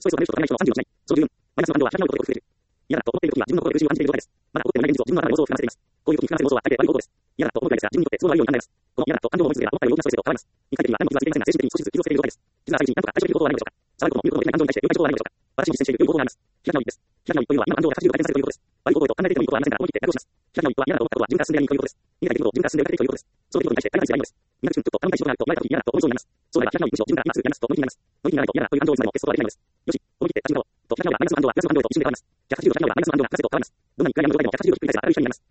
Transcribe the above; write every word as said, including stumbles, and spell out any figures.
ストレスをためる人とためない人のさんじゅうをしない。その十分。マイナスの感情は開き直ることで増える。嫌だと思っているときは自分の心で苦しみを感じている状態です。まだ起こっていない現実を自分の頭で妄想を膨らませています。こういう時に膨らませる妄想は大抵悪い行動です。嫌だと思うくらいですが、自分にとって都合の悪いように考えます。この嫌だと感情を思い続ければ思ったより大きなストレスを抱えます。一回的には何も傷はついていませんが、精神的に少しずつ傷をつけている状態です。傷が浅いうちに何とか対処できる方法はないのでしょうか。触ることも見ることもできない感情に対して良い対処法はないのでしょうか。私も実践している良い方法があります。開き直りです。開き直りというのは今の感情がひゃくはちじゅうど回転させるということです。悪い行動と考えていてもいいことはありませんから、思い切って対応します。開き直りとは嫌だと思ったことは自分から進んでやりにくいということです。逃げたい出来事を自分から進んでやりたいということです。その出来事に対して対抗する必要はないのです。みなくちゅん、ちょっと頼みたい仕事があると捉えたときに嫌だと思いそうになります。そうなれば開き直りむしろ自分から今すぐやりますと乗り気になります。乗り気にならないと嫌だという感情をいつまでも消すことはできないのです。よし、思い切って立ち向かおう。と開き直りはマイナスの感情はプラスの感情へと一瞬で変わります。ひゃくはちじゅうど開き直りはマイナスの感情はプラスへと変わります。どんなに一回やめることでもひゃくはちじゅうどひっくり返せば明るい光になります。